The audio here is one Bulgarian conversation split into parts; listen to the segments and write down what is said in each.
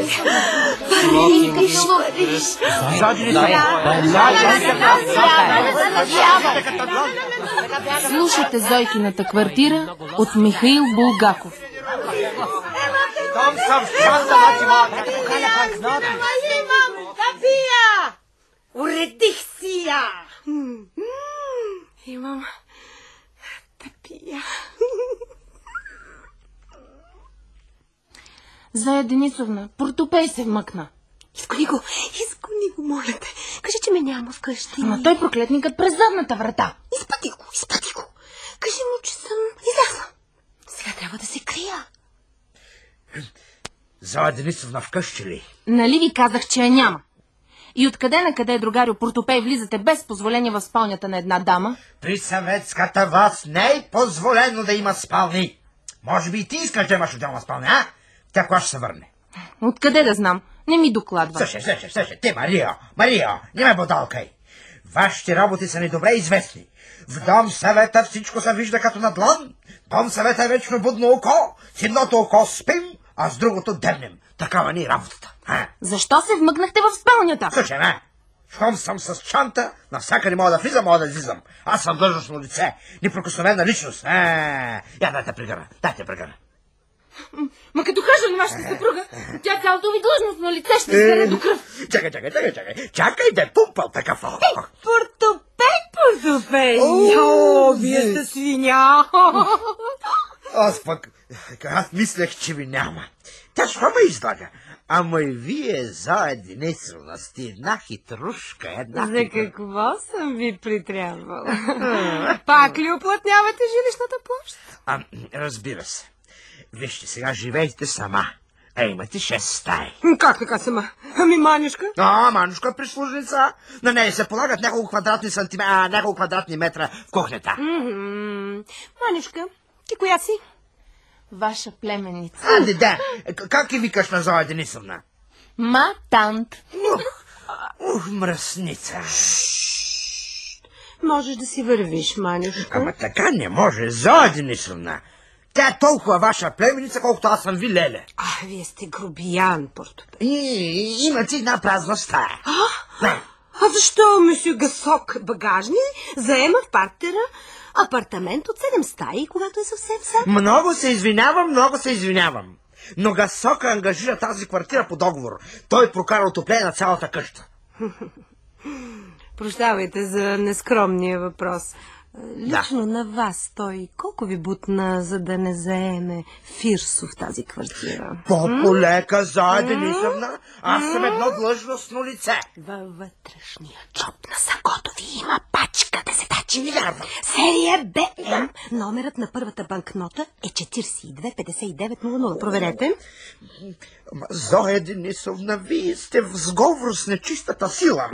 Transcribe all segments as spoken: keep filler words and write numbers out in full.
Слушайте Зойкината квартира от Михаил Булгаков. Там съм в чанта, значи като покаля банкноти. Имам да пия! Уредих си я! Имам да пия. Зоя Денисовна, Портопей се вмъкна. Изгони го, изгони го, моля те. Кажи, че ме няма вкъщи. Ама той проклетникът през задната врата. Изпъти го, изпъти го. Кажи му, че съм излязла. Сега трябва да се крия. Зоя Денисовна вкъщи ли? Нали ви казах, че я няма? И откъде на къде, другарю Портопей, влизате без позволение в спалнята на една дама? При съветската власт не е позволено да има спални. Може би и ти искаш да имаш отделна спалня, а? Тя кога ще се върне? Откъде да знам? Не ми докладва. Слушай, слушай, слушай, ти, Марио, Марио, не ме бодалкай. Вашите работи са ни добре известни. В дом съвета всичко се вижда като на длан. Дом съвета е вечно будно око. С едното око спим, а с другото дебнем. Такава ни е работата. А? Защо се вмъкнахте в спалнята? Слушай, не. Щом съм с чанта, навсякъде мога да влизам, мога да излизам. Аз съм длъжностно лице, неприкосновена личност. А, я дайте прегърна, дайте прегърна. Ма като кажа на вашата съпруга, тя цялото ви длъжностно лице ще изгъре до кръв. Чакай, чакай, чакай, чакай. Чакай да е пумпал такъв. Портопей, Портопей. О, вие сте свиня. Аз пък, аз мислех, че ви няма. Тя що ме излага? Ама и вие, Зоя Денисовна, сте една хитрушка, една... За какво съм ви притрябвала? Пак ли оплътнявате жилищната площ? А, разбира се. Вижте, сега живеете сама. А имате шест стаи. Как така сама? Ами Манюшка? А, Манюшка е прислужница. На нея се полагат няколко квадратни сантиметра, а, няколко квадратни метра в кухнята. Mm-hmm. Манюшка, ти коя си? Ваша племенница. А, де, да. Как и викаш на Зоя Денисовна? Матант. Ух, ух, мръсница. Можеш да си вървиш, Манюшка. Ама така не може, Зоя Денисовна. Тя е толкова ваша племеница, колкото аз съм ви леле. А, вие сте грубиян, Портопей. И имате една празна стая. А? Не. А защо месье Гасок багажни заема в партера апартамент от седем стаи, когато е съвсем сам? Много се извинявам, много се извинявам. Но Гасока ангажира тази квартира по договор. Той прокара отопление на цялата къща. Прощавайте за нескромния въпрос. Лично да. На вас той колко ви бутна, за да не заеме Фирсо в тази квартира? По-полека, Зоя Денисовна. Аз съм едно длъжностно лице. Във вътрешния джоб на сакото ви има пачка десетачи. Вярвам. Серия Б М. Номерът на първата банкнота е четиридесет и две петдесет и девет нула нула. Проверете. Зоя Денисовна, вие сте в сговор с нечистата сила.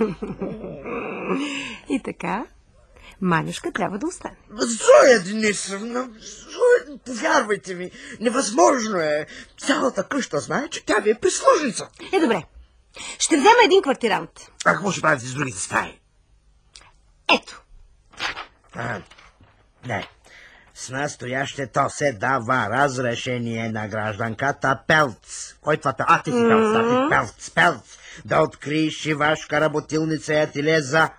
И така... Манюшка трябва да остане. Зоя Денисовна, Зоя, повярвайте ми, невъзможно е. Цялата къща знае, че тя ви е прислужница. Е, добре. Ще взема един квартирант. А какво ще правите с другите стаи? Ето. А, не. С настоящето се дава разрешение на гражданката Пелц. Кой това? А, ти си Пелц, да, ти Пелц, Пелц. Да откриеш шивашка работилница и ателие за...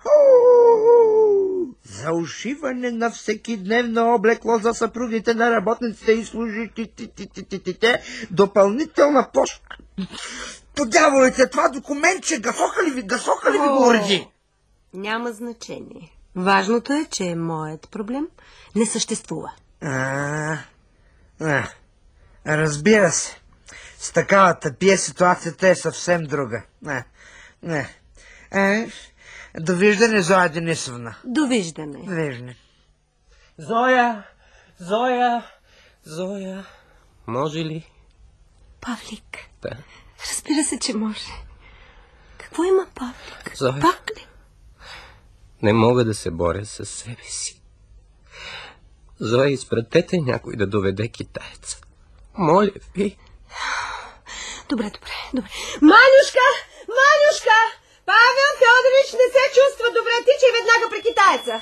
за ушиване на всекидневно облекло за съпругите на работниците и служителите, допълнителна площ. Подяволите, това документче, гасока ли ви, гасока ли ви го уреди? Няма значение. Важното е, че моят проблем не съществува. А, а, разбира се. С такава тъпия ситуацията е съвсем друга. Не, не. Е, довиждане, Зоя Денисовна. Довиждане. Довиждане. Зоя, Зоя, Зоя, може ли? Павлик. Да. Разбира се, че може. Какво има, Павлик? Зоя. Пак ли? Не мога да се боря с себе си. Зоя, изпратете някой да доведе китаеца. Моля ви. Добре, добре, добре. Манюшка! Манюшка! Павел Федорович не се чувства добре. Тичай веднага при китаеца.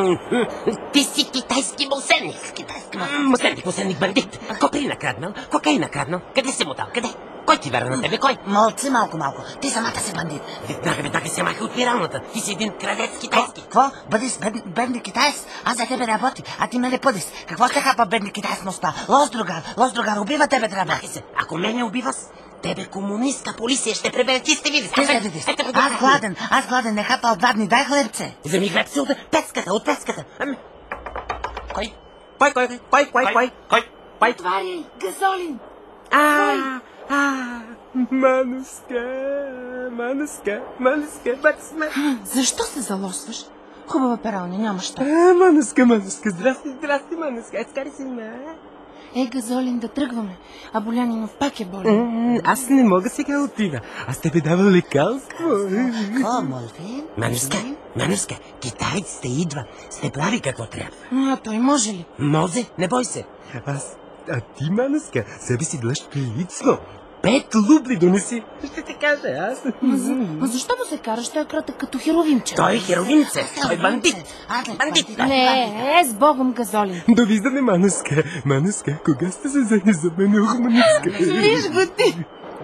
Ти си китайски мусенник. Китайски Мусенник, мусенник, бандит. Копри накраднал, кокай накраднал. Къде си мотал? Къде? Кой ти вера на тебе? Кой? Молци малко-малко. Ти самата си бандит. Веднага, веднага се махай от пиралната. Ти си един крадец китайски. Какво? Бъдеш бед, бедни китаец? Аз за тебе работи, а ти ме не бъдеш. Какво ще хапа бедни китаец носта? Лос другар, лос другар, убива тебе трябва. се, ако мене убиваш, тебе комунистка полиция ще пребере. Ти сте видиш. Ти ще видиш. Аз гладен, аз гладен, не хапал два дни, дай хлебце. Вземи хлебце от песката, от песката. Ами... Кой? Кой, кой, кой, кой, кой, кой? Кой? Твари, газолин. А, а, Мануска, Мануска, Мануска, Мануска. Защо се залосваш? Хубава пералня, няма що. А, Мануска, Мануска, здрасти, здрасти, Мануска. Е, скари си ме. Е, газолин, да тръгваме. А Болянинов пак е болен. Аз не мога сега отида. Аз тебе давам лекарство. Какво, Молфин? Мануска, Мануска, китаеците идва. Сте прави какво трябва. А той може ли? Може, не бой се. Аз, а ти, Мануска, себе си длъж прилично. Пет лубли донеси. Ще ти кажа, аз. Ма, за, ма защо да се караш? Той е кратък като херовимче. Той е херовинце, той е бандит. Аз Бандит. Не, е, с Богом, газолин. Довиждане, Мануска. Мануска, кога сте се взели за мен, Мануска? Виж го ти.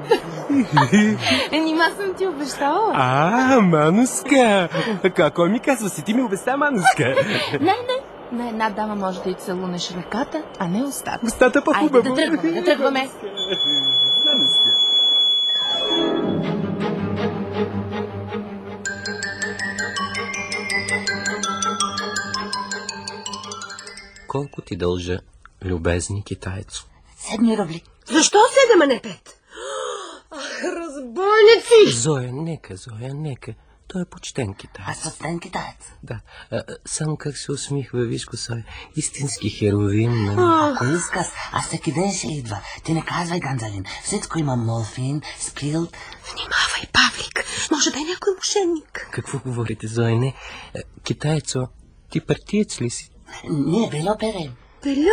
Е, нима съм ти обещала. А, Мануска. Какво ми казва си? Ти ми обеща, Мануска. Не, не. На една дама може да й целунеш ръката, а не устата. Устата по-хубаво. Айде да тръгваме, да тръгваме. Мануска. Колко ти дължа, любезни китаецо? Седми рубли. Защо седем, а не пет? Ах, разбойници! Зоя, нека, Зоя, нека. Той е почтен китаец. Аз почтен китаец. Да, а, само как се усмихва, виж го, Зоя. Истински херовин. Нали? Ако искаш, аз всеки ден ще идва. Ти не казвай, Ганзалин. Всичко има морфин, спилт. Внимавай, Павлик. Може да е някой мошенник. Какво говорите, Зоя? Не. Е, китаецо, ти партиец ли си? Ние бело перем. Пелю?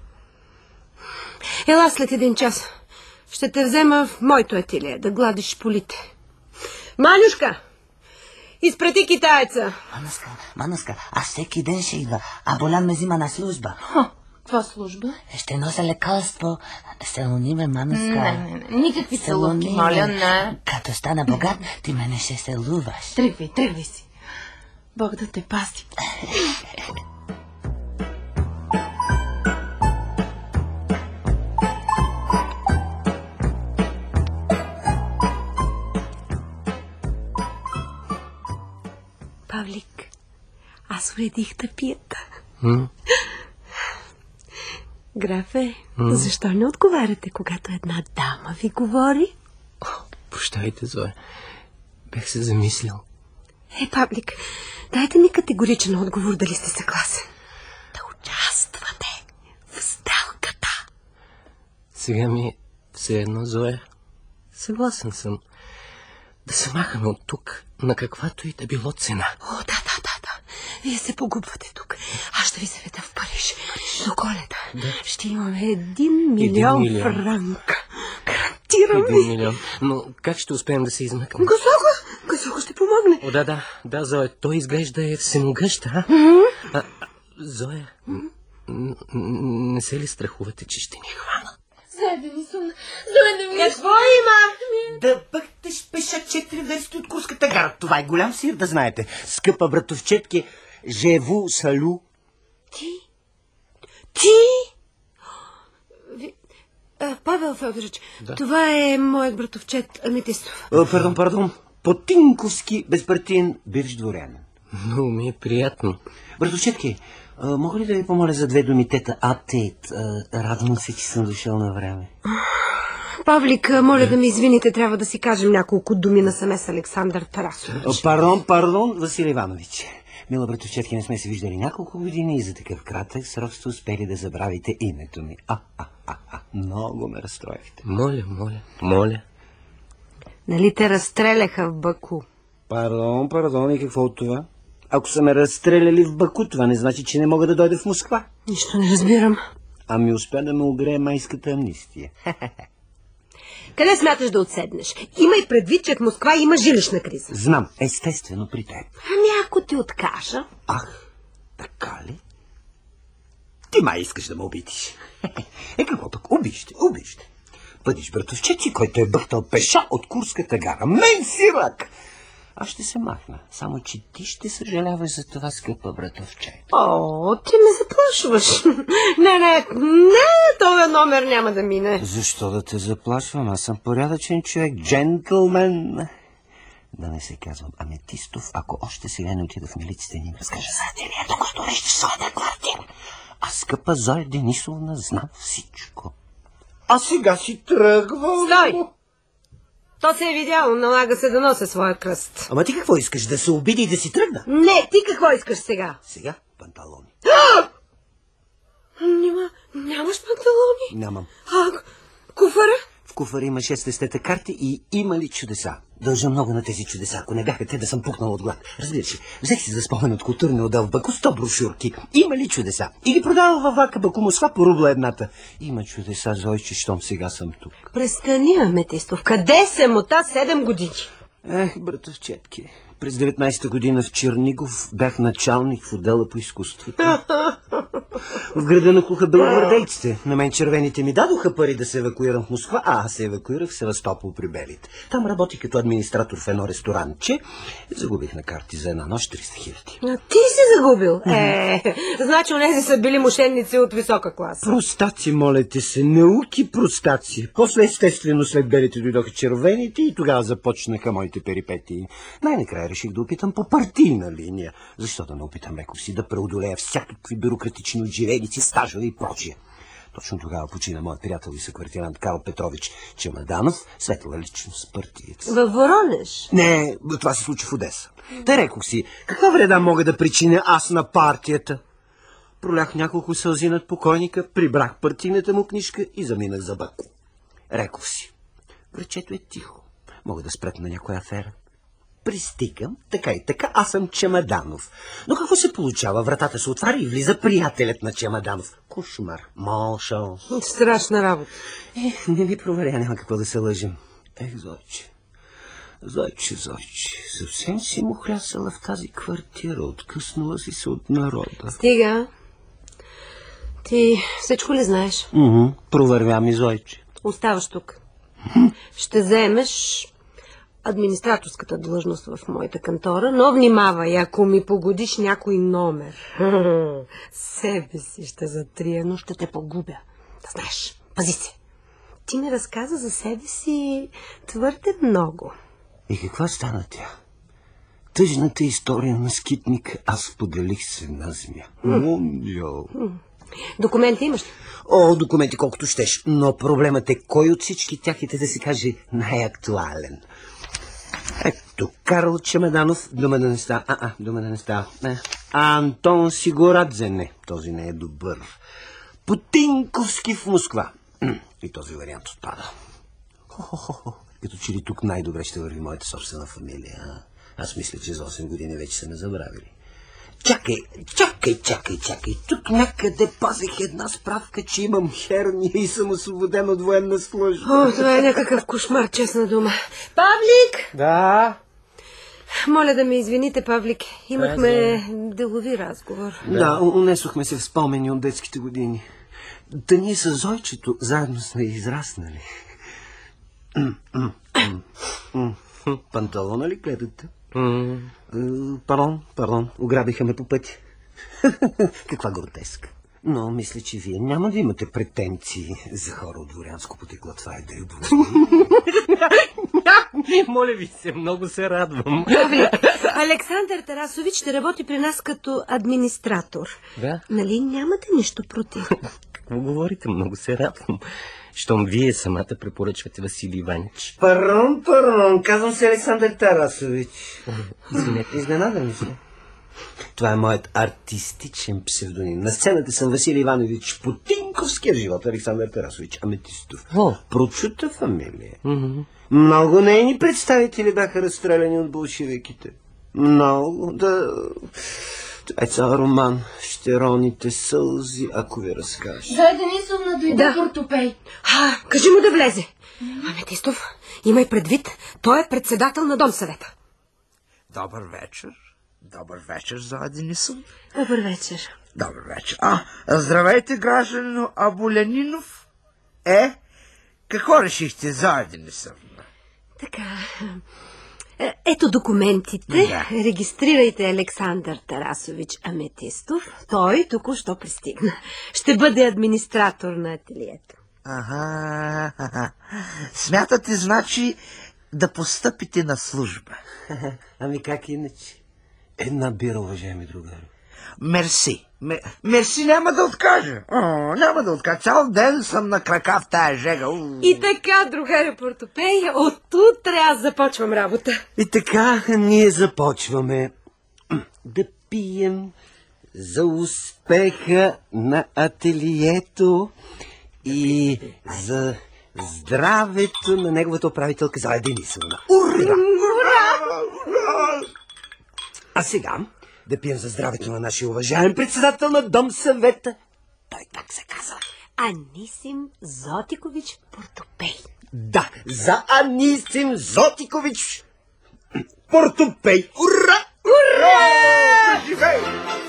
Ела след един час. Ще те взема в моето ателие да гладиш полите. Манюшка, изпрати китаеца. Мануска, Мануска, аз всеки ден ще идва, а Болян ме взима на служба. Ха, каква служба? Ще нося лекарство. Целуни ме, Мануска. Не, не, не. Никакви целувки, моля, не. Като стана богат, ти мене ще целуваш. Тръгвай, тръгвай си. Бог да те пази. Павлик, аз уредих тъпията. М? Графе, М? защо не отговаряте, когато една дама ви говори? О, прощайте, Зоя. Бех се замислил. Е, Павлик, дайте ми категоричен отговор, дали сте съгласен. Да участвате в сделката. Сега ми е все едно, Зоя. Съгласен съм да се махаме от тук на каквато и да било цена. О, да, да, да, да. Вие се погубвате тук. Аз ще ви заведа в Париж. До Коледа. Да. Ще имаме един милион, един милион. франка. Гарантирам ви. Един милион. Но как ще успеем да се измъкнем? Газога! Газога ще помогне. О, да, да, да, Зоя. Той изглежда е всемогъщ, а? а, а Зоя, н- н- не се ли страхувате, че ще ни хвана? Заеде ми съм. Заеде ми. Какво има? Да бъхтеш пеша четири версти от Курската гара. Това е голям сир, да знаете. Скъпа братовчетки, живу салю. Ти? Ти? Ви... А, Павел Федорович, да. Това е моят братовчет Аметистов. О, пардон, пардон. Потинковски безпартиен бивш дворянин. Много ми е приятно. Братовчетки, а, мога ли да ви помоля за две думи тета апдейт? Радвам се, че съм дошъл на време. Павлик, моля да ми извините, трябва да си кажем няколко думи на самес Александър Тарасович. О, пардон, пардон, Васил Иванович. Мила братовчетки, не сме се виждали няколко години и за такъв кратък срок сте успели да забравите името ми. А, а, а, а, много ме разстроихте. Моля, моля, моля. Нали те разстреляха в Баку? Пардон, пардон, и какво от това? Ако са ме разстреляли в Баку, това не значи, че не мога да дойда в Москва. Нищо не разбирам. Ами успя да ме огрее майската амнистия. Къде смяташ да отседнеш? Имай предвид, че в Москва има жилищна криза. Знам, естествено при теб. Ами ако ти откажа? Ах, Така ли? Ти май искаш да ме обидиш. Е, какво пък? Обижте, обижте. Бъдиш братовчети, който е бъхтал пеша от Курската гара. Мен сирак! Аз ще се махна, само че ти ще съжаляваш за това, скъпа братовче. О, ти ме заплашваш. Не, не, не, този номер няма да мине. Защо да те заплашвам? Аз съм порядъчен човек, джентлмен. Да не се казвам Аметистов, ако още сега не отида в милиците и им разкажа за ателието, което виждаш своята квартира. А скъпа Зоя Денисовна знам всичко. А сега си тръгвам. Стой! То се е видяло, налага се да нося своя кръст. Ама ти какво искаш, да се обиди и да си тръгна? Не, ти какво искаш сега? Сега панталони. Нима, нямаш панталони? Нямам. А, куфара? В куфара има шест естета карти и има ли чудеса? Дължа много на тези чудеса. Ако не бяха те, да съм пукнал от глад. Разбира се, взех си за спомен от културния отдел в Баку сто брошурки. Има ли чудеса? И ги продава във влака Баку Москва по рубла едната. Има чудеса, Зойче, щом сега съм тук. Престани, Аметистов. Къде се мота седем години? Ех, братовчетки, през деветнайсета година в Чернигов бях началник в отдела по изкуството. В града накуха белогвардейците. На мен червените ми дадоха пари да се евакуирам в Москва, а аз се евакуирах в Севастопол при белите. Там работих като администратор в едно ресторантче. Загубих на карти за една нощ триста хиляди. А ти си загубил? Е, значи онези са били мошенници от висока класа. Простаци, молете се, науки простаци. После естествено след белите дойдоха червените и тогава започнаха моите перипетии. Най-накрая реших да опитам по партийна линия. Защо да не опитам леко си да преодолея всякакви бюрократични отживеници, стажове и прочие. Точно тогава почина моят приятел и съквартирант Карл Петрович Чемаданов, светла личност партиец. Във Воронеж? Не, това се случи в Одеса. Та рекох си, каква вреда мога да причиня аз на партията? Пролях няколко сълзи над покойника, прибрах партийната му книжка и заминах за Баку. Рекох си, грачето е тихо, мога да спрет на някоя афера. Пристигам, така и така, аз съм Чемаданов. Но какво се получава? Вратата се отваря и влиза приятелят на Чемаданов. Кошмар. Молшо. Страшна работа. Ех, не ми проверя, няма какво да се лъжим. Ех, Зойче, Зойче, Зойче, съвсем си му хлясала в тази квартира, откъснала си се от народа. Стига. Ти всичко ли знаеш? Уху, провървя ми, Зойче. Оставаш тук. Ще вземеш администраторската длъжност в моята кантора, но внимавай, ако ми погодиш някой номер. Себе си ще затрия, но ще те погубя. Да знаеш, пази се. Ти ми разказа за себе си твърде много. И каква стана тя? Тъжната история на скитник аз поделих с една земя. Мондио. Документи имаш ли? О, документи колкото щеш, но проблемът е кой от всички тях, и те да се каже, най-актуален. Ето, Карл Чемаданов, дума да не става. А, а, дума да не става. А, Антон Сигурадзе, не, този не е добър. Путинковски в Москва. И този вариант отпада. Хо-хо-хо. Като че ли тук най-добре ще върви моята собствена фамилия. А? Аз мисля, че за осем години вече са ме забравили. Чакай, чакай, чакай, чакай. Тук някъде пазих една справка, че имам херния и съм освободен от военна служба. О, това е някакъв кошмар, честна дума. Павлик! Да. Моля да ме извините, Павлик. Имахме делови разговор. Да, унесохме се в спомени от детските години. Да ние с Зойчето заедно сме израснали. Панталона ли гледате? Mm. Пардон, пардон, ограбиха ме по пътя. Каква гротеска. Но мисля, че вие няма да имате претенции за хора от дворянско потекло. Това е дребно. Моля ви се, много се радвам. Александър Тарасович ще работи при нас като администратор. Да. Нали нямате нищо против? Какво говорите? Много се радвам. Щом вие самата препоръчвате Василий Иванович. Пардон, пардон, казвам се Александър Тарасович. Извинете. Изненадан ли се? Това е моят артистичен псевдоним. На сцената съм Василий Иванович Путинковския, живот Александър Тарасович Аметистов. О. Прочута фамилия. Mm-hmm. Много нейни представители бяха разстреляни от болшевиките. Много, да... Това е цял роман. Ще роните сълзи, ако ви разкажа. Зоя Денисовна дойде Да. в ортопей. А, кажи му да влезе. Аметистов, имай предвид, той е председател на Домсъвета. Добър вечер. Добър вечер, Зоя Денисовна. Добър вечер. Добър вечер. А, здравейте, гражданин Абулянинов. Е, какво решихте, Зоя Денисовна? Така, е, ето документите. Да. Регистрирайте Александър Тарасович Аметистов. Той току-що пристигна. Ще бъде администратор на ателието. Ага, ага. Смятате, значи, да постъпите на служба? Ами как иначе? Една бира, уважаеми другари. Мерси. М- мерси няма да откажа. О, няма да откажа. Цял ден съм на крака в тая жега. У. И така, другаря Портопей, от утре аз започвам работа. И така ние започваме да пием за успеха на ателието и за здравето на неговата управителка Зоя Денисовна. Ура! А сега да пием за здравето на нашия уважаем председател на Дом съвета. Той как се казва? Анисим Зотикович Портопей. Да, за Анисим Зотикович Портопей. Ура! Ура! Живей!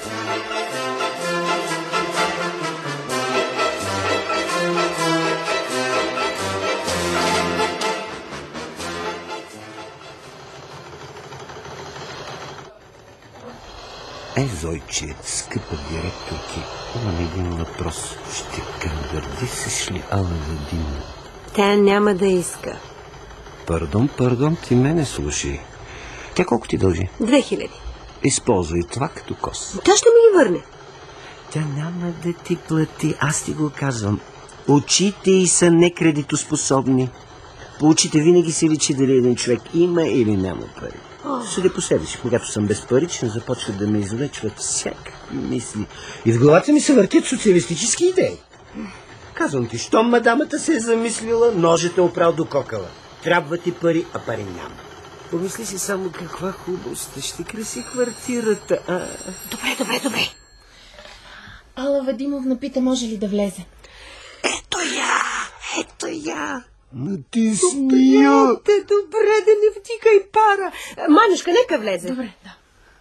Е, Зойче, скъпа директорки, имам един въпрос. Ще кандърдисиш ли Алла Владимирова? Тя няма да иска. Пардон, пардон, ти мене слушай. Тя колко ти дължи? Две хиляди. Използвай това като кос. Тя ще ми ги върне. Тя няма да ти плати, аз ти го казвам. Очите й са некредитоспособни. По очите винаги се личи дали един човек има или няма пари. Съди по себе си, когато съм безпаричен, започват да ме излечват всякакви мисли. И в главата ми се въртят социалистически идеи. Казвам ти, щом мадамата се е замислила, ножът е опрал до кокала. Трябва ти пари, а пари няма. Помисли си само каква хубост, ще краси квартирата. А... Добре, добре, добре. Алла Вадимовна пита, може ли да влезе. Ето я, ето я. Натисни я. Те, добре, да не втикай пара. Манюшка, нека влезе. Добре, да.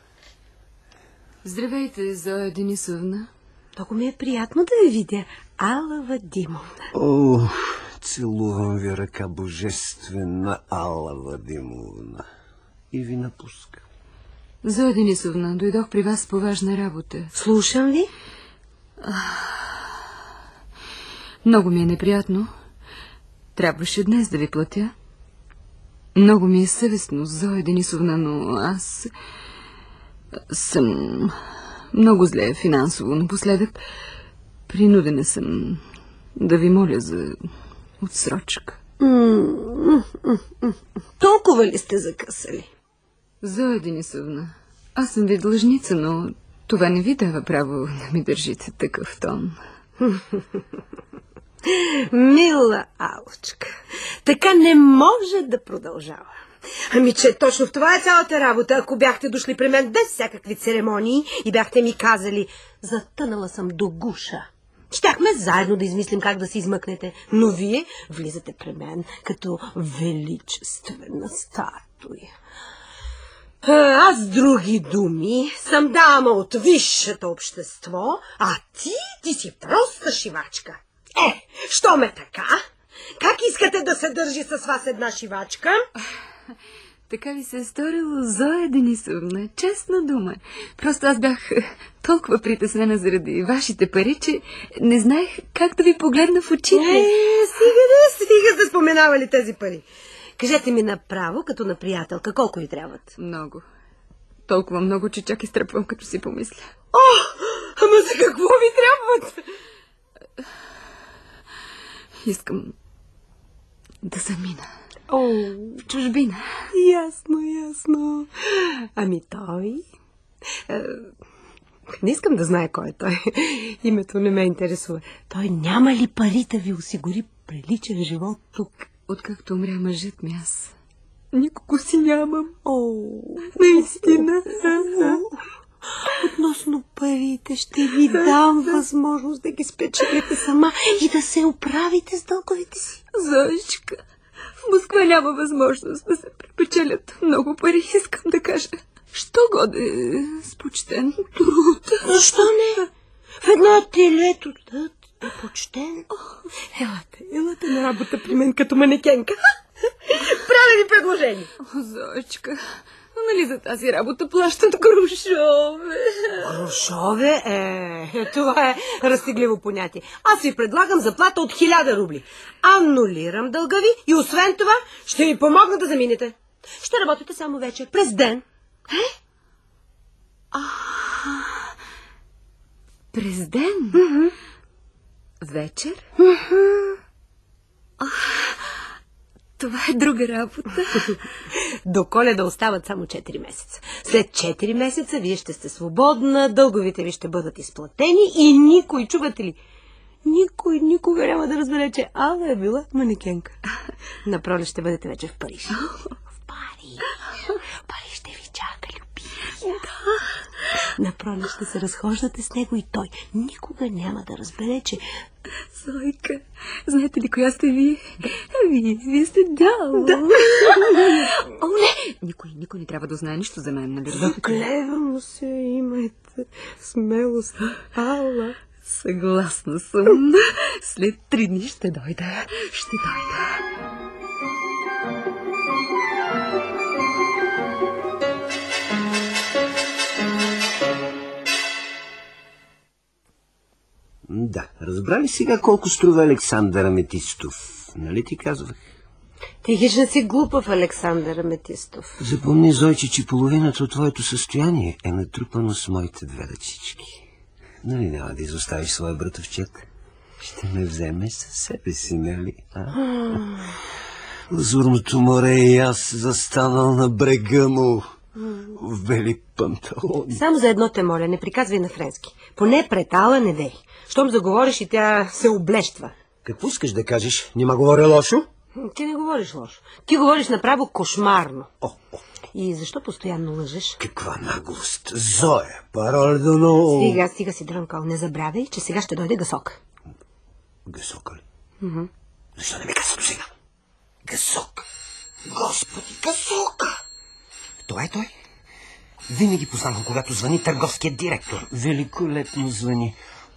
Здравейте, Зоя Денисовна. Много ми е приятно да я видя. Алла Вадимовна. О, целувам ви ръка, божествена Алла Вадимовна. И ви напуска. Зоя Денисовна, дойдох при вас по важна работа. Слушам ви. Много ми е неприятно. Трябваше днес да ви платя. Много ми е съвестно, Зоя Денисовна, но аз съм много зле финансово напоследък. Принудена съм да ви моля за отсрочка. Толкова ли сте закъсали? Зоя Денисовна, аз съм ви длъжница, но това не ви дава право да ми държите такъв тон. Мила Алочка, така не може да продължава. Ами, че точно в това е цялата работа. Ако бяхте дошли при мен без всякакви церемонии и бяхте ми казали, затънала съм до гуша, щяхме заедно да измислим как да се измъкнете. Но вие влизате при мен като величествена статуя. Аз, с други думи, съм дама от висшето общество, а ти, ти си проста шивачка. Е, що ме така? Как искате да се държи с вас една шивачка? Така ви се е сторило, Зоя Денисовна, честна дума. Просто аз бях толкова притеснена заради вашите пари, че не знаех как да ви погледна в очите. Е, стига да, стига да споменавали тези пари. Кажете ми направо, като на приятелка, колко ви трябват? Много. Толкова много, че чак изтръпвам, като си помисля. О, ама за какво ви трябват? Искам да замина. О, в чужбина. Ясно, ясно. Ами той... Е, не искам да знае кой е той. Името не ме интересува. Той няма ли пари да ви осигури приличен живот тук? Откакто умря мъжът ми, аз никого си нямам. О, наистина. Относно парите, ще ви дам възможност да ги спечелите сама и да се оправите с дълговите си. Зоечка, в Москва няма възможност да се препечелят много пари, искам да кажа. Що годе с почтен труд? Защо не? В едно ателие трудът е почтен. Елате, елате на работа при мен като манекенка. Правя ви предложение. О, Зоечка, нали за тази работа плащат грошове? Грошове? Е, това е разтегливо понятие. Аз ви предлагам заплата от хиляда рубли. Анулирам дълга ви и освен това ще ви помогна да заминете. Ще работите само вечер, през ден. Е? А, през ден? Mm-hmm. Вечер? Mm-hmm. А, това е друга работа. До Коледа остават само четири месеца. След четири месеца вие ще сте свободна, дълговите ви ще бъдат изплатени и никой, чувате ли, никой никога няма да разбере, че Ала е била манекенка. Напролет ще бъдете вече в Париж. В Париж. В Париж ще ви чака, любими. Да. Напролет ще се разхождате с него и той никога няма да разбере, че... Зойка, знаете ли коя сте вие? Вие, вие сте дяло. Да. О, не! Никой, никой не трябва да знае нищо за мен, нали? Заклевам се, имайте смелост, Ала. Съгласна съм. След три дни ще дойда. Ще дойда. Да, разбрали сега колко струва Александър Аметистов? Нали ти казвах? Ти хич не си глупав, Александър Аметистов. Запомни, Зойче, че половината от твоето състояние е натрупано с моите две ръчички. Нали няма да изоставиш своя братовчет? Ще ме вземеш със себе си, нали? А? Лазурното море и аз застанал на брега му в бели панталони. Само за едно те моля, не приказвай на френски. Поне пред Ала не дей. Щом заговориш и тя се облещва. Какво искаш да кажеш? Нима говоря лошо? Ти не говориш лошо. Ти говориш направо кошмарно. О, о. И защо постоянно лъжеш? Каква наглост! Зоя, парол да но... Стига, стига си дрънкал. Не забравяй, че сега ще дойде Гасок. Гасока ли? Mm-hmm. Защо не ми каза до сега? Гасок! Господи, Гасока! Това е той. Винаги познавам, когато звъни търговският директор. Великолепно звъни.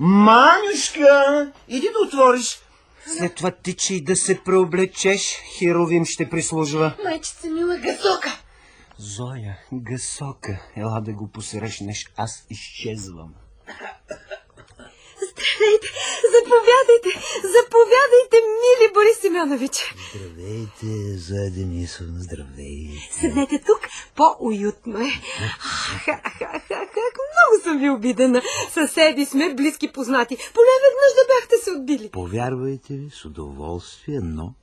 Манюшка, иди да отвориш. След това тичи и да се преоблечеш, Херовим ще прислужва. Майчица мила, Гасока! Зоя, Гасока, ела да го посрещнеш, аз изчезвам. Здравейте, заповядайте, заповядайте, мили Борис Семенович. Здравейте, Зоя Денисовна, здравейте. Седнете тук, по-уютно е. Ах, ах, ах, ах, много съм ви обидена. Съседи сме, близки познати. Поне веднъж да бяхте се отбили. Повярвайте ли, с удоволствие, но...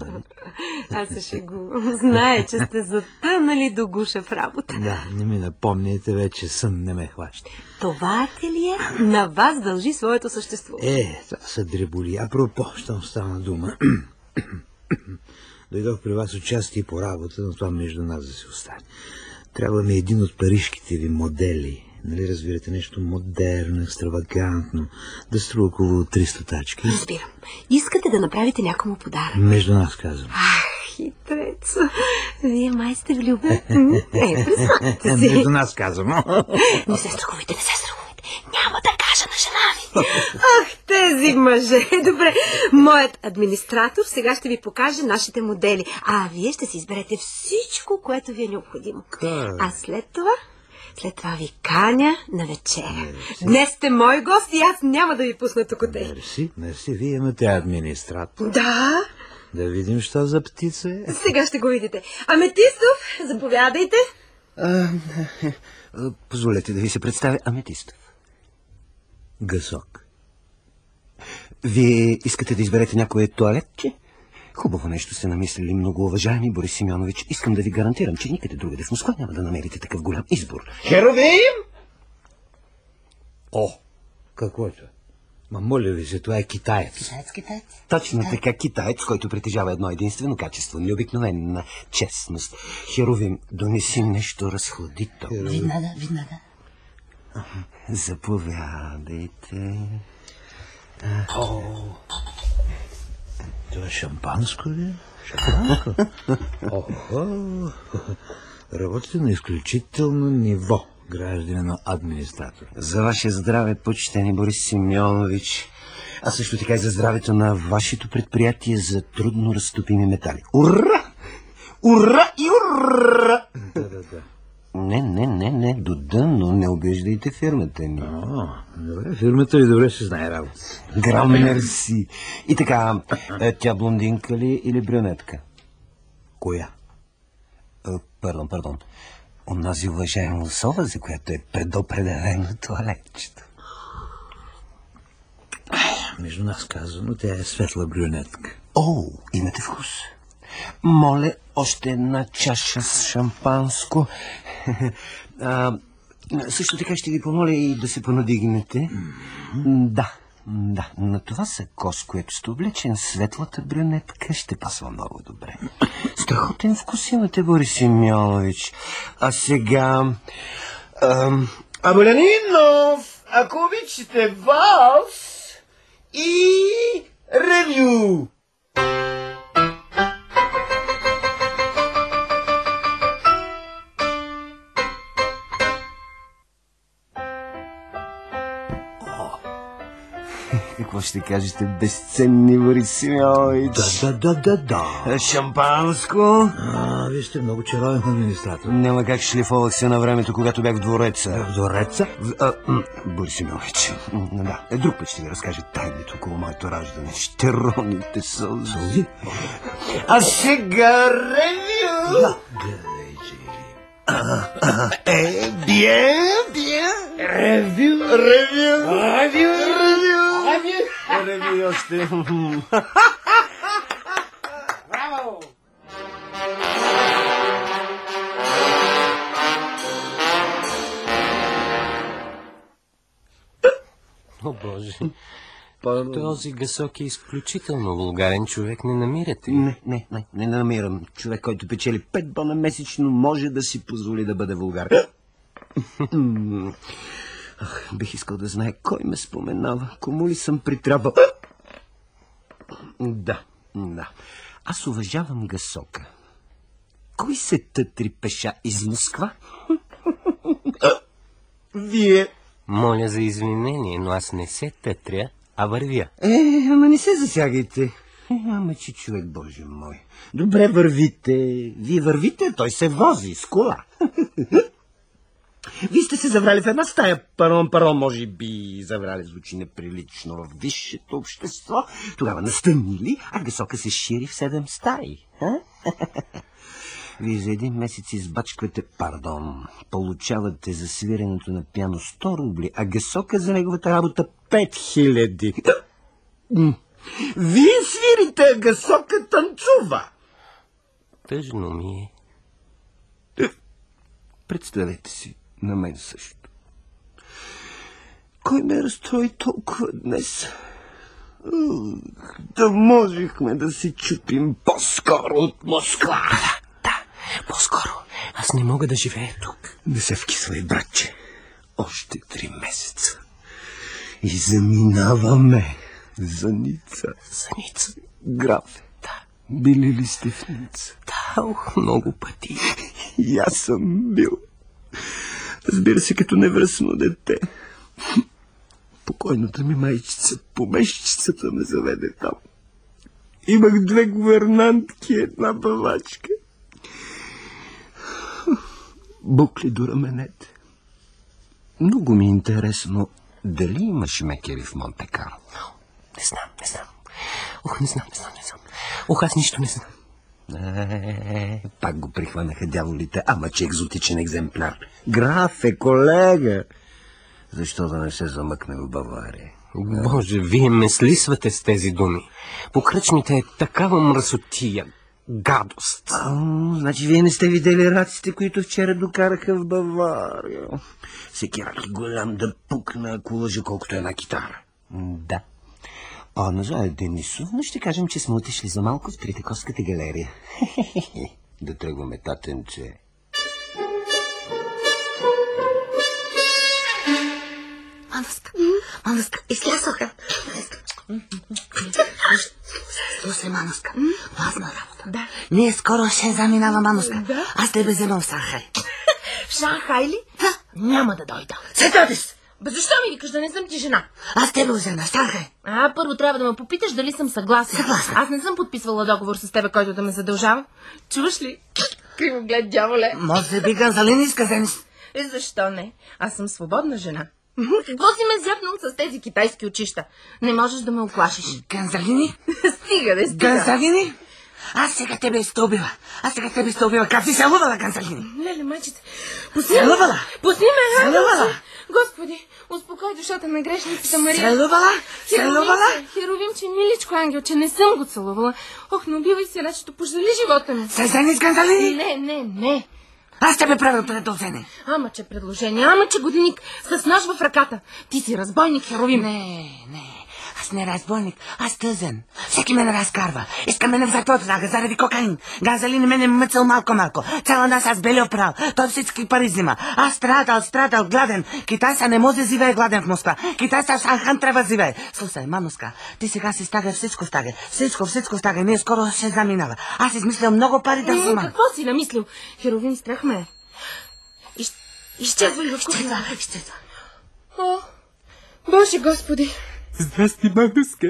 Аз се шегувам. Знае, че сте затънали до гуша в работа. Да, не ми напомняйте, вече сън не ме хваща. Това ателие на вас дължи своето същество. Е, това са дреболи. Апропо, щом стана дума. Дойдох при вас участие по работа, но това между нас да се остане. Трябва ми един от парижките ви модели. Нали разбирате, нещо модерно, екстравагантно, да струва около триста тачки. Разбирам. Искате да направите някому подарък. Между нас казвам. Ах, хитрец. Вие май сте влюбен. Е, признайте си. Между нас казвам. Не се страхувайте, не се страхувайте. Няма да кажа на жена ви. Ах, тези мъже. Добре, моят администратор сега ще ви покаже нашите модели. А вие ще си изберете всичко, което ви е необходимо. А след това... След това ви каня на вечеря. Днес сте мой гост и аз няма да ви пусна токоте. Мерси, мерси. Вие имате администратор. Да. Да видим, що за птица е. Сега ще го видите. Аметистов, заповядайте. А, позволете да ви се представя Аметистов. Гасок. Вие искате да изберете някое тоалетче? Хубаво нещо сте намислили, многоуважаеми Борис Симеонович. Искам да ви гарантирам, че никъде другаде в Москва няма да намерите такъв голям избор. Херовим! О, какво е това? Ма моля ви се, това е китаец. Китаец, китаец. Точно така, китаец, който притежава едно единствено качество, необикновена честност. Херовим, донеси нещо разхладително. Веднага, веднага. Заповядайте. О, това е шампанско ли? Шампанско? Охо, Работите на изключително ниво, гражданин администратор. За ваше здраве, почтени Борис Симеонович, а също така и за здравето на вашето предприятие за трудно разтопими метали. Ура! Ура и ура! Да, да, да. Не, не, не, не, до дъно, не обиждайте фирмата ни. О, добре, фирмата ви добре ще знае работа. Грам мерси. И така, тя блондинка ли или брюнетка? Коя? Пардон, пардон. Онази уважаема особа, за която е предопределено туалетчето. Между нас казано, тя е светла брюнетка. О, имате вкус. Моля, още една чаша с шампанско. а, също така ще ви помоля и да се понадигнете. Mm-hmm. Да, да, на това сако, с което сте облечен, светлата брюнетка ще пасва много добре. Страхотен вкус имате, Борис Симеонович. А сега... Ам... Аболянинов, ако обичате валс и ревю. Какво ще кажете, безценни Борис Симеонович? Да, да, да, да, да. Шампанско? А, вие сте много чаровен администратор. Няма как шлифовах се на времето, когато бях в двореца. В двореца? А, м, Борис Симеонович, да, е, друг път ще ви разкажа тайните около моето раждане. Ще роните сълзи. Сълзи? А сега ревю. Да, гледайте. Е, bien, bien. Ревю, ревю, ревю, ревю. Ревю още. Браво! О, Боже. Този Гасок е изключително вулгарен човек, не намирате ли? Не, не, не, не намирам. Човек, който печели пет бона месечно, може да си позволи да бъде вулгар. Ах, бих искал да знае кой ме споменава, кому ли съм притрябвал. Да, да. Аз уважавам Гасока. Кой се тътри пеша из Москва? Вие... Моля за извинение, но аз не се тътря, а вървя. Е, ама не се засягайте. Е, ама че човек, Боже мой. Добре, вървите. Вие вървите, той се вози с кола. Вие сте се заврали в една стая. Парон, парон, може би заврали звучи неприлично в висшето общество. Тогава настъмнили, а Гасока се шири в седем стаи. Вие за един месец избачквате, пардон, получавате за свиренето на пиано сто рубли, а Гасока за неговата работа пет хиляди. Вие свирите, а Гасока танцува. Тъжно ми е. Представете си, на мен също. Кой ме разстрои толкова днес? Да можехме да си чупим по-скоро от Москва. Да, по-скоро. Аз не мога да живея тук. Не се вкисвай, братче. Още три месеца. И заминаваме за Ница. За Ница? Графе. Да. Били ли сте в Ница? Да, ох, много пъти. И аз съм бил. Разбира се, като невръстно дете. Покойната ми майчица, помещицата ме заведе там. Имах две гувернантки, една бавачка. Букли до раменете. Много ми е интересно, дали имаш мекери в Монте-Карло? Не знам, не знам. Ох, не знам, не знам, не знам. Ох, аз нищо не знам. Е, пак го прихванаха дяволите, ама че екзотичен екземпляр. Граф е, колега. Защо да не се замъкне в Бавария? Боже, вие ме слисвате с тези думи. По кръчмите е такава мръсотия, гадост. А, значи вие не сте видели раците, които вчера докараха в Бавария. Всеки рак е голям да пукна, ако лъжа колкото една китара. Да. А, на Зоя Денисовна ще кажем, че сме отишли за малко в Третаковската галерия. Да тръгваме, татенце. Малъска, малъска, излязоха. Слушай, Мануска, важна работа. Да. Ние скоро ще заминава, Мануска. Да. Аз тебе вземам в Шанхай. В Шанхай ли? Да. Няма да дойда. Се дойдеш! Бе, защо ми викаш да не съм ти жена? Аз тебе взема в Шанхай. А, първо трябва да ме попиташ дали съм съгласна. Съгласна. Аз не съм подписвала договор с тебе, който да ме задължава. Чуваш ли? Кривоглед, дяволе. Може би Ганзалин иска вземеш. Е, защо не? Аз съм свободна жена. Какво си ме зяпнал с тези китайски очища? Не можеш да ме оплашиш. Ганзалини? Стига, да стига. Ганзалини? Аз сега тебе сте убива. Аз сега тебе сте убива. Как си се лъвала, Ганзалини? Леле, майчите. Пусни ме. Се лъвала? Пусни ме. Се лъвала? Господи, успокой душата на грешницата Мария. Се лъвала? Се лъвала? Херовим, че миличко ангел, че не съм го целувала. Ох, не убивай се, лечето, пожали живота ми. Се зени с Ганзалини? Не, не, не. Аз тебе правил предложение. Ама че предложение, ама че годиник с нож в ръката. Ти си разбойник, Херовим. Не, не. Аз не разбойник, аз тъзен. Всеки ме разкарва. Иска мене в затвор да заради кокаин. Ганзалин мене мъцал малко-малко. Цяла нас аз белио прав. Той всички пари взима. Аз страдал, страдал, гладен. Китайца не може да живее гладен в Москва. Китайца в Шанхан трябва да живее. Слушай, Мануска, ти сега си стага всичко стага. Всичко, всичко стага. Ние скоро ще заминава. Аз измислял много пари да взимам. Какво си намислил? Херовим, страх ме. Из... Изчезвай в кухня. Изчезва, изчезва. О, Боже Господи. Здрасти, Мануска.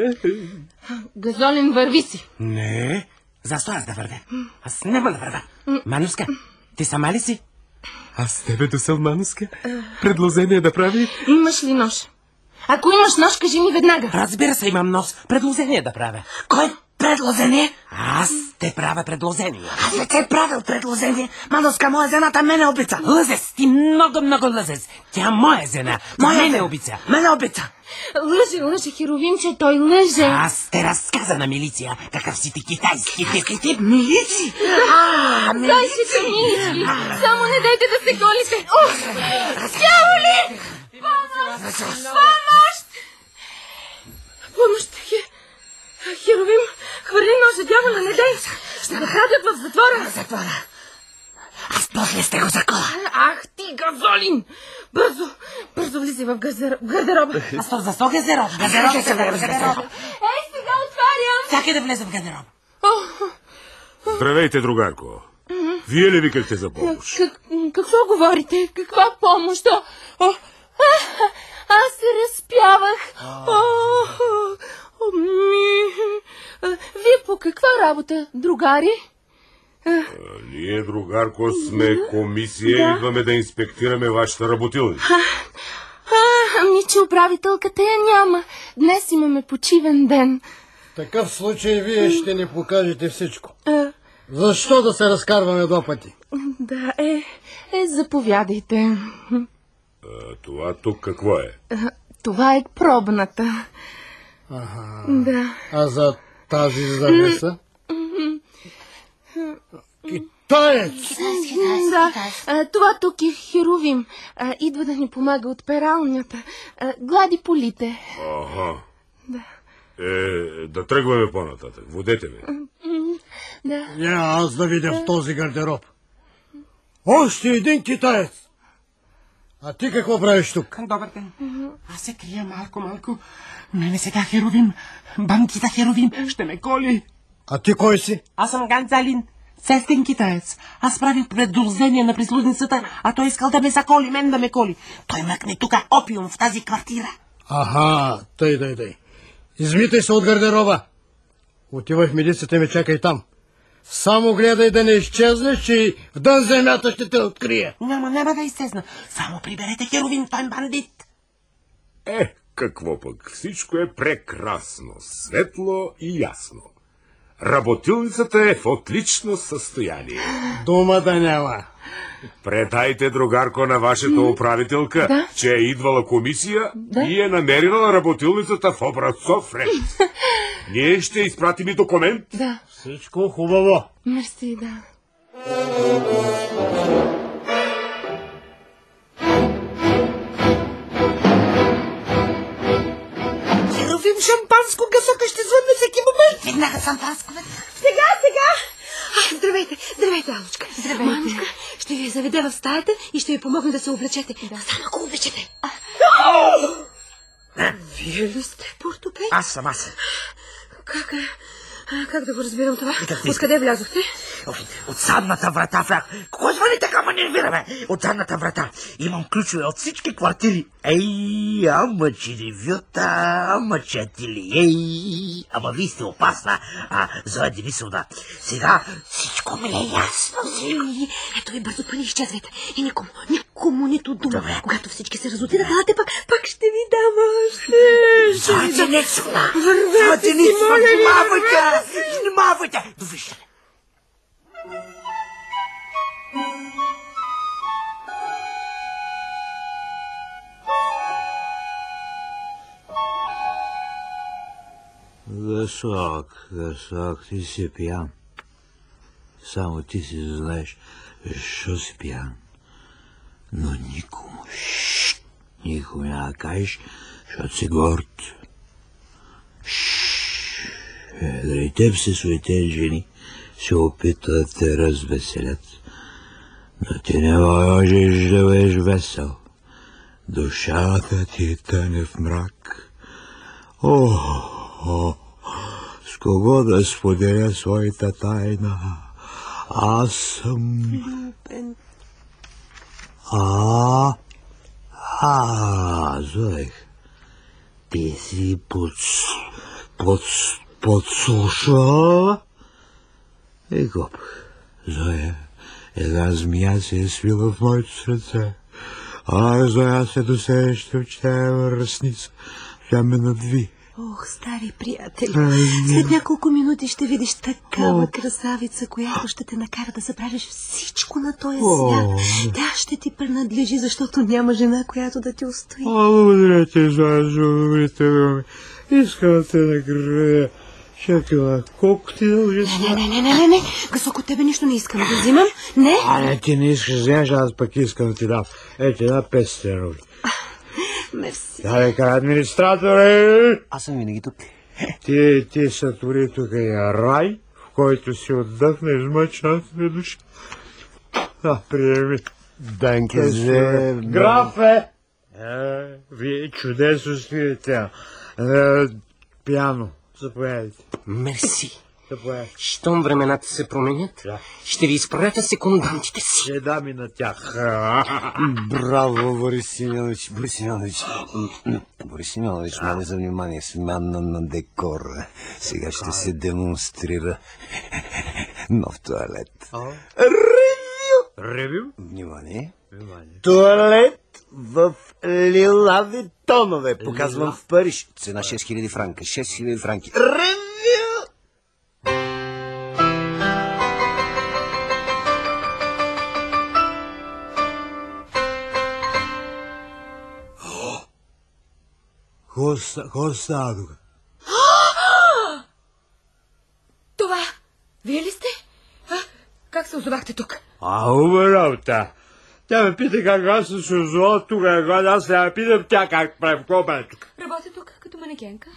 Газолин, върви си. Не, защо аз да вървя? Аз няма да вървя. Мануска, ти сама ли си? Аз с тебе досъл, Мануска. Предложение да прави? Имаш ли нож? Ако имаш нож, кажи ми веднага. Разбира се, имам нос. Предложение да правя. Кой предложение? Аз те правя предложение. Аз не те правил предложение. Мануска, моя жената мене обица. Лъзес, ти много, много лъзес. Тя моя жена. Моя мене обица. Мене обица. Лъже, лъже, Херовим, че той лъже. Аз те разказа на милиция, какъв си ти китайски тип. Тип милици? А, Дайте милици. Само не дайте да се колите. Ух, дяволи! Помощ! Помощ! Помощ! Херовим, хвърли ножа, дявола, не дай! Ще ме храдят в затвора! В затвора. Аз после сте го закола. Ах ти, Газолин! Бързо, бързо влизай в газер... гардероба. А сто за сто газероб. Газероб се влезе в газероб. Ей, сега отварям! Всяка да влезе в газероб. Здравейте, другарко. Вие ли викахте за помощ? Как, какво говорите? Каква помощ? О, о, а, аз се разпявах. О, о, ми. А, вие по каква работа, другари? А, ние, другарко, сме комисия и идваме да инспектираме вашата работилница. А, ами, че управителката я няма. Днес имаме почивен ден. В такъв случай вие ще ни покажете всичко. А, Защо да се разкарваме два пъти? да, е, е, заповядайте. А, това тук какво е? А, това е пробната. Ага. Да. А за тази завеса? Китаец! Да, а, това тук е Херовим. А, идва да ни помага от пералнята. А, глади полите. Аха. Да. Е, да тръгваме по-нататък. Водете ме. Да. Я аз да видя в този гардероб. Още един китаец! А ти какво правиш тук? Добър ден. Аз се крия малко-малко. Мене сега Херовим. Банкита Херовим ще ме коли. А ти кой си? Аз съм Ганзалин. Сестен китаец. Аз правих предложение на прислужницата, а той искал да ме заколи, мен да ме коли. Той мъкне тука опиум в тази квартира. Аха, тъй, тъй, тъй. Измитай се от гардероба. Отивай в милицията и ме чакай там. Само гледай да не изчезнеш, че в дън земята ще те открие. Няма, няма да изчезна. Само приберете Херовим, той бандит. Е, какво пък? Всичко е прекрасно, светло и ясно. Работилницата е в отлично състояние. Дума да няма. Предайте, другарко, на вашата управителка, да? че е идвала комисия да? и е намерила работилницата в образцов ред. Ние ще изпратим и документ. Да. Всичко хубаво. Мерси, да. Херовим, шампанско, гъсъка ще звънне всеки момент. Веднага шампанско, веднага. Сега, сега! А, здравейте, здравейте, Алочка. Здравейте. Мамочка ще ви заведе в стаята и ще ви помогне да се облечете. Да. Само ако обичате. Вие ли сте портопей? Аз съм, аз съм. Как е? А, как да го разбирам това? Откъде влязохте? От задната врата влях. Кой звъни така ме нервираме? От задната врата. Имам ключове от всички квартири. Ей, ама че ревюта, ама че ателие. Ама вие сте опасна, а, Зоя Денисовна. Сега всичко ми е ясно. Ей, ето ви бързо пари, изчезвайте. И никому, никому нито дума. Добре. Когато всички се разотидат, елате пак, пак ще ви дам още. Зоя Денисовна! Зоя Денисовна, внимавайте! Внимавайте! Довиждане! Гасок, Гасок, ти си пиян. Само ти си знаеш, защо си пиян. Но никому, шшш, никому няма кажеш, защото си горд. Шшш, дали теб се своите жени се опитат да те развеселят. Но ти не можеш да бъдеш весел. Душата ти тъне в мрак. О, о, с кого да споделя своята тайна? Аз съм... Любен. А, а, Зоех, ти си под, под, подслушала? И гоп, Зоя, една змия се е свила в моето сърце. А, Зоя се досеща, че тя е връсница. Тя ме надви. Ох, стари приятели, след няколко минути ще видиш такава О. красавица, която ще те накара да забравиш всичко на този свят. Тя ще ти принадлежи, защото няма жена, която да ти устои. О, благодаря ти, Зоя, за добрите думи. Искам да те наградя. Чакай, колко ти дължи? Не, не, не, не, не, не. Гасок, от тебе нищо не искам да взимам. Не. А, не, ти не искаш да вземеш, аз пък искам да ти дам. Ето една петстотин рубли. Мерси. Дай ка, администратори! Аз съм винаги тук. Ти, ти сътвори тук е рай, в който си отдъхна измъчената ми душа. А, приеми. Данке зе... Графе! Е, вие чудесно свирите. Е, пиано. Заповядайте. Мерси. Заповядайте. Щом времената се променят, да. Ще ви изпратя секундантите си. Ще дам и на тях. Браво, Борис Симеонович. Борис Симеонович. Борис Симеонович, моля за внимание. Смяна на декор. Сега ще се демонстрира нов туалет. Ревю! Ревю? Внимание. Внимание. Туалет в лилави тонове. Показвам в Париж. Цена шест хиляди франка. шест хиляди франки. Ревю! Какво става тук? Това, вие ли сте? А, как се озовахте тук? А, хубава работа. Тя ме пита как аз съм се озовал тук, аз се я питам тя как прави, какво прави тук? Работя тук като манекенка.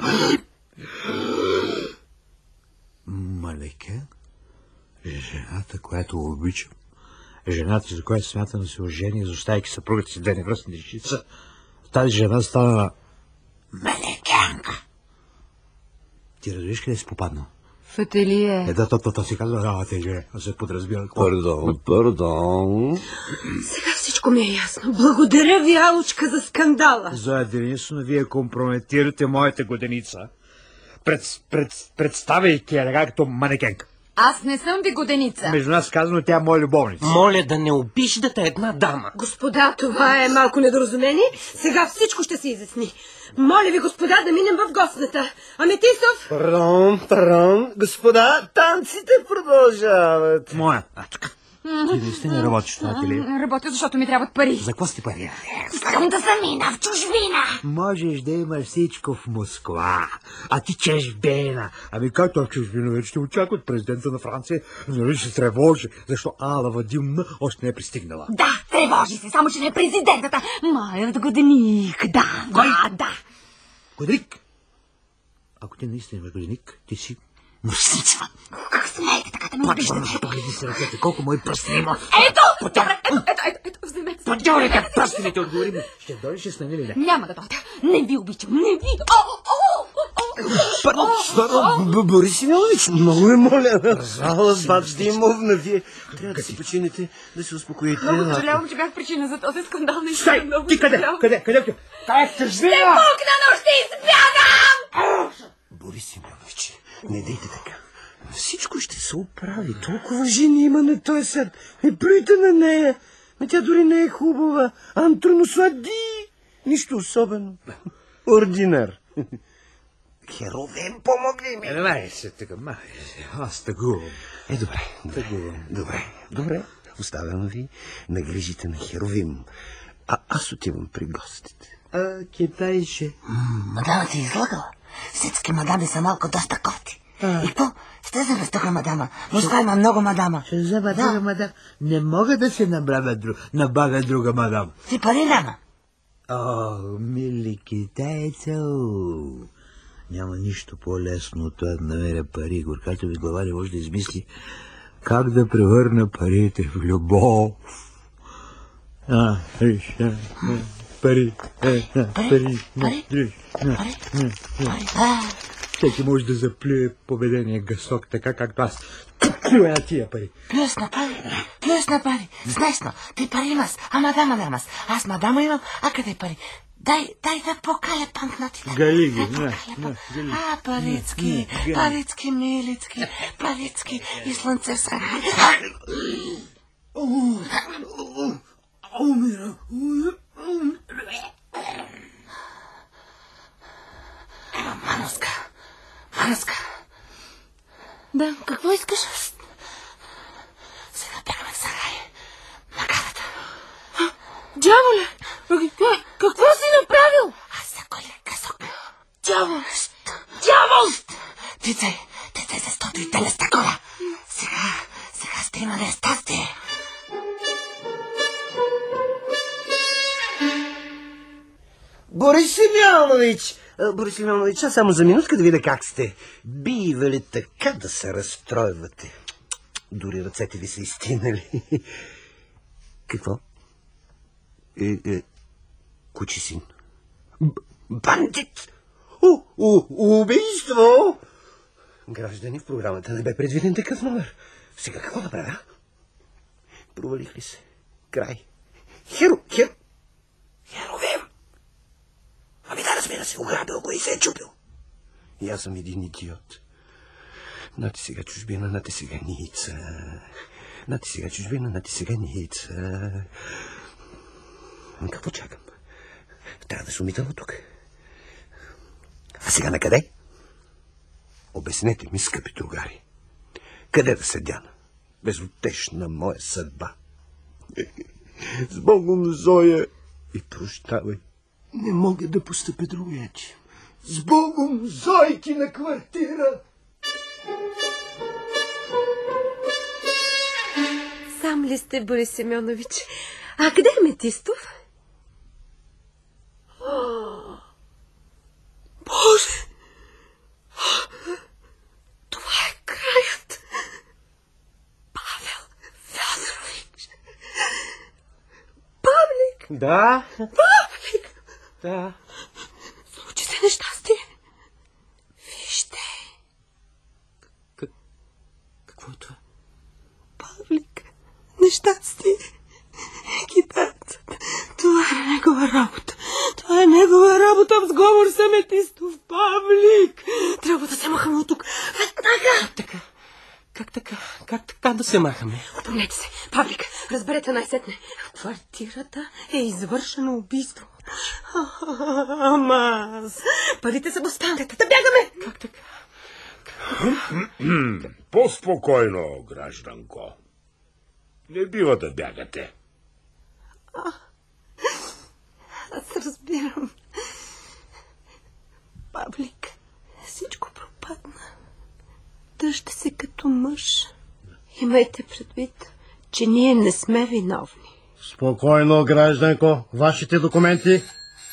Манекен? Жената, която обичам. Жената, за която смятам да се ожени, изоставяйки съпругата си две невръстни дечица. Тази жена стана манекенка. Ти разбираш къде си попаднал? В ателие. Е, да, то, то, то си казва, да, ателие. А се подразбира. Пардон, пардон. Сега всичко ми е ясно. Благодаря ви, Алочка, за скандала. Зоя Денисовна, вие компрометирате моята годеница, пред, пред, представяйки я така като манекенка. Аз не съм ви годеница. Между нас казано, тя е моя любовница. Моля да не обиждате една дама. Господа, това е малко недоразумение. Сега всичко ще се изясни. Моля ви, господа, да минем в гостната. Аметисов! Пардон, пардон. Господа, танците продължават. Моя. А, така. Ти наистина не работиш в това ателие? Работя, защото ми трябват пари. За какво сте пари? Искам да замина в чужбина. Можеш да имаш всичко в Москва, а ти чужбина. Ами както в чужбина вече ще очакват президента на Франция, нали се тревожи, защо Алла Вадимовна още не е пристигнала. Да, тревожи се, само че не е президентата. Моят годеник, да, да, да. Годеник? Ако ти наистина е годеник, ти си мърсица. Как смеете така да ме обиждате? Погледни си ръцете, колко мои пръстени има. Ето! Добре, ето, ето, ето, ето, вземете се. Подявайте пръстените, отговори ми. Ще дойдеш с нали ли? Няма да дойда. Не ви обичам, не ви. О, о, о, о. Пардон, Борис Симеонович, много ви моля. Жалост, бат Димовна, вие трябва да си починете, да се успокоите. Много съжалявам, че бях причина за този скандал. Стай! Ти къде? Къде? Къде? Къде? Тай ще жвия! Ще пукна, но ще избягам! Борис Симеонович, не дейте така. Всичко ще се оправи. Толкова жени има на този свят. Не плюйте на нея. Но тя дори не е хубава. Антронослади. Нищо особено. Ординар. Херовим, помогни ми. Е, май се така, май се. Аз тъгувам. Е, добре. Добре, добре. Добре. Оставям ви на грижите на Херовим. А аз отивам при гостите. А китайше? Мадама ти излагала. Всички мадами са малко доста кофти. И какво? Ще вземе с тука мадама. Москва има много мадама. Ще взема друга мадам. Не мога да се набравя друг, набавя друга мадам. Ти пари няма. О, мили китайцо. Няма нищо по-лесно от това да намеря пари. Горката ви глава не може да измисли как да превърна парите в любов. А, виж, а, пари, е, а, пари, пари, виж, а, пари, пари. всеки може да заплюе поведение гасок, така както аз плюя тия пари. Плюс на пари, плюс на пари. Смешно. Ти пари имаш, а мадама нямаш. Аз мадама имам, а къде пари? Дай, дай да покаля панкнотите. Гали ги, на, на, гали. А, парицки, парицки, милицки, парицки и слънце са. Умира. Мануска, Мануска. Да, какво искаш? Сега бягаме в сарай. На карата. Дяволе! Какво си направил? Аз се коля късок. Дявол! Дявол! Тицай, тицай, защото и те не сте коля. Сега, сега ще има нещастие. Борис Симеонович! Борис Симеонович, аз само за минутка да видя как сте. Бива ли така да се разстройвате? Дори ръцете ви са изтинали. Какво? Е, е, кучи син. Б- бандит! О, о, убийство! Граждани, в програмата не бе предвиден такъв номер. Сега какво да правя? Провалих ли се? Край. Херо, херо. Херовим! Ами да, разбира се, ограбил го и се е чупил. И аз съм един идиот. Нати сега чужбина, нати сега ница. Нати сега чужбина, нати сега ница. Какво чакам? Трябва да се умитам от тук. А сега на къде? Обяснете ми, скъпи другари. Къде да седя? Безутешна моя съдба. С Богом, Зоя, и прощавай. Не мога да постъпя другояче. С Богом, Зойки на квартира! Сам ли сте, Борис Семенович? А къде е Метистов? Боже! Това е краят. Павел Федорович. Павлик! Да? Павлик! Да. Случи се нещастие. Вижте. Как... Какво е това? Павлик. Нещастие. Китайцът. Това е негова работа. Това е негова работа в сговор с Метистов. Павлик. Трябва да се махаме от тук. Веднага. Как така? Как така? Как така да се махаме? Опомнете се. Павлик, разберете най-сетне. В квартирата е извършено убийство. Ама аз. Парите са достанете. Да бягаме. Как така? По-спокойно, гражданко. Не бива да бягате. А, аз разбирам. Павлик, всичко пропадна. Дъжте се като мъж. Имайте предвид, че ние не сме виновни. Спокойно, гражданко. Вашите документи.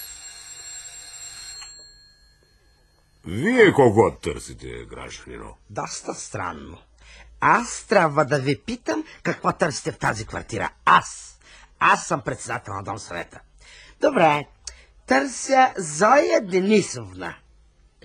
Вие кого търсите, гражданино? Доста странно. Аз трябва да ви питам какво търсите в тази квартира. Аз. Аз съм председател на дом съвета. Добре. Търся Зоя Денисовна.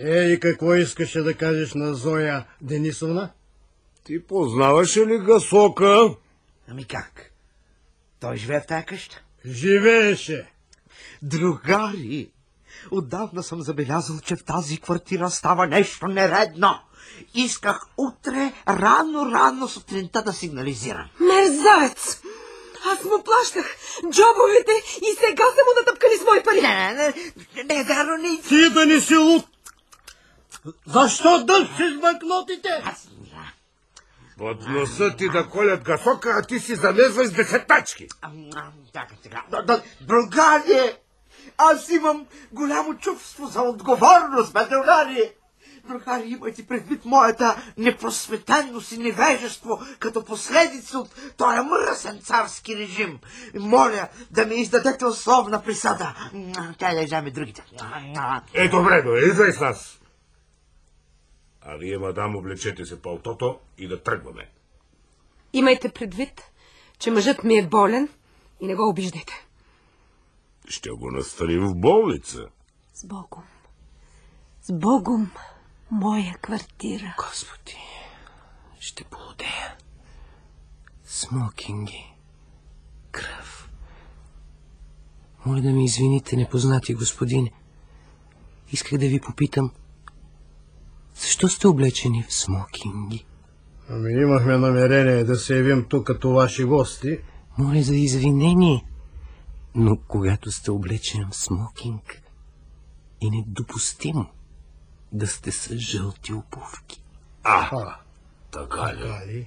Е, и какво искаше да кажеш на Зоя Денисовна? Ти познаваше ли Гасока? Ами как? Той живее в тая къща. Живееше. Другари, отдавна съм забелязал, че в тази квартира става нещо нередно. Исках утре рано-рано сутринта да сигнализирам. Мерзавец! Аз му плащах джобовете и сега са му натъпкани с мои пари. Не, не, не, не, Даро, не. Ти да не си луд! Защо дъвчеш банкнотите? Аз... Под носа ти да колят Гасока, а ти си замезваш с десетачки. Така, така. Другари, аз имам голямо чувство за отговорност, бе, другари. Другари, имайте предвид моята непросветеност и невежество като последица от този мръсен царски режим. Моля да ми издадете условна присъда. Тя да изяме другите. Е, добре, но идвай с нас. А вие, мадам, облечете се палтото и да тръгваме. Имайте предвид, че мъжът ми е болен и не го обиждайте. Ще го настаним в болница. С Богом. С Богом, моя квартира. Господи, ще полудея. Смокинги. Кръв. Моля да ми извините, непознати господине. Исках да ви попитам, защо сте облечени в смокинги? Ами имахме намерение да се явим тук като ваши гости. Моля за извинение, но когато сте облечен в смокинг, е недопустимо да сте с жълти обувки. А, А, така ли? така ли?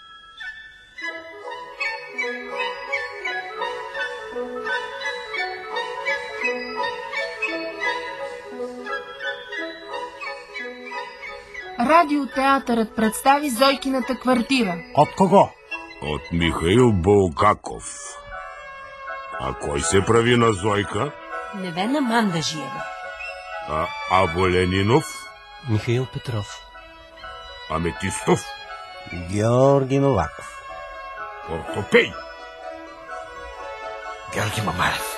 Радиотеатърът представи Зойкината квартира. От кого? От Михаил Булгаков. А кой се прави на Зойка? Невена Мандажиева. А Аболенинов? Михаил Петров. Аметистов? Георги Новаков. Портопей? Георги Мамарев.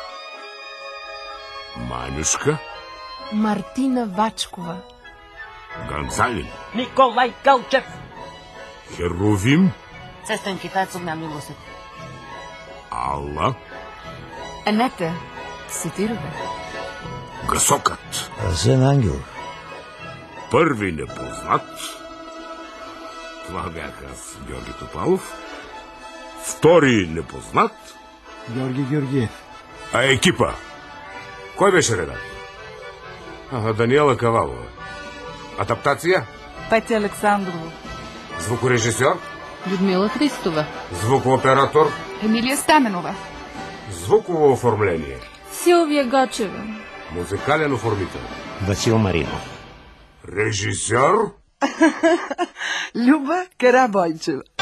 Манюшка? Мартина Вачкова. Ганцалин? Николай Кълчев. Херувим? Цестен китаец огня милосът. Алла? Анета Сотирова. Гасокът? Асен Ангелов. Първи непознат. Това бях аз, Георги Топалов. Втори непознат. Георги Георгиев. А екипа? Кой беше редактор? Ага, Даниела Кавалова. Адаптация? Петя Александрова. Звукорежисьор? Людмила Христова. Звукооператор? Емилия Стаменова. Звуково оформление? Силвия Гочева. Музикален оформител? Васил Маринов. Режисьор? Люба Карабойчева.